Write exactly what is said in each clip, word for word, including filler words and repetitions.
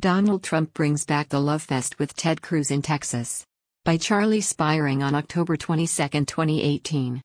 Donald Trump brings back the Love Fest with Ted Cruz in Texas. By Charlie Spiring on October twenty-second, twenty eighteen.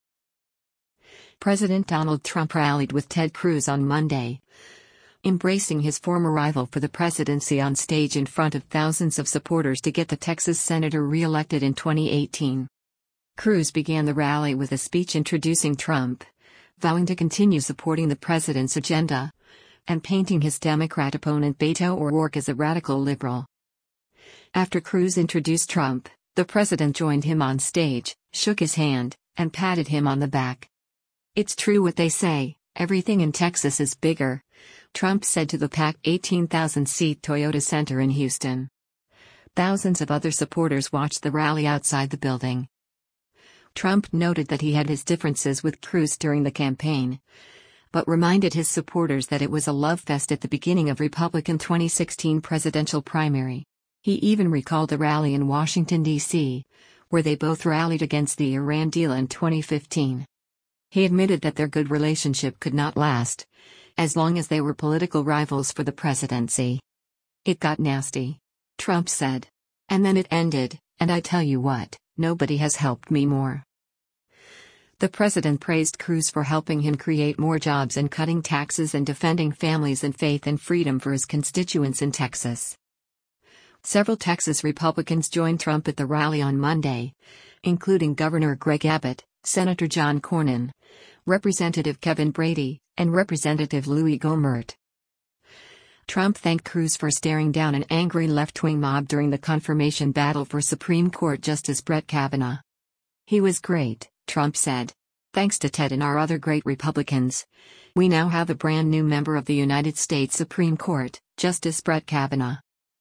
President Donald Trump rallied with Ted Cruz on Monday, embracing his former rival for the presidency on stage in front of thousands of supporters to get the Texas senator re-elected in twenty eighteen. Cruz began the rally with a speech introducing Trump, vowing to continue supporting the president's agenda, and painting his Democrat opponent Beto O'Rourke as a radical liberal. After Cruz introduced Trump, the president joined him on stage, shook his hand, and patted him on the back. "It's true what they say, everything in Texas is bigger," Trump said to the packed eighteen thousand seat Toyota Center in Houston. Thousands of other supporters watched the rally outside the building. Trump noted that he had his differences with Cruz during the campaign, but reminded his supporters that it was a love fest at the beginning of Republican twenty sixteen presidential primary. He even recalled the rally in Washington, D C, where they both rallied against the Iran deal in twenty fifteen. He admitted that their good relationship could not last, as long as they were political rivals for the presidency. "It got nasty," Trump said. "And then it ended, and I tell you what, nobody has helped me more." The president praised Cruz for helping him create more jobs and cutting taxes and defending families and faith and freedom for his constituents in Texas. Several Texas Republicans joined Trump at the rally on Monday, including Governor Greg Abbott, Senator John Cornyn, Representative Kevin Brady, and Representative Louis Gohmert. Trump thanked Cruz for staring down an angry left-wing mob during the confirmation battle for Supreme Court Justice Brett Kavanaugh. "He was great," Trump said. "Thanks to Ted and our other great Republicans, we now have a brand new member of the United States Supreme Court, Justice Brett Kavanaugh."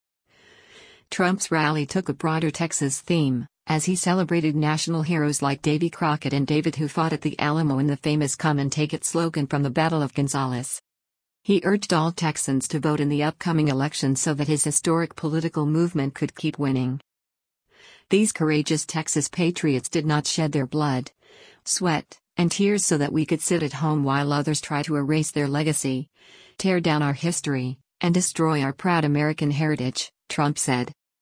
Trump's rally took a broader Texas theme, as he celebrated national heroes like Davy Crockett and David who fought at the Alamo in the famous "Come and Take It" slogan from the Battle of Gonzales. He urged all Texans to vote in the upcoming election so that his historic political movement could keep winning. "These courageous Texas patriots did not shed their blood, sweat, and tears so that we could sit at home while others try to erase their legacy, tear down our history, and destroy our proud American heritage," Trump said.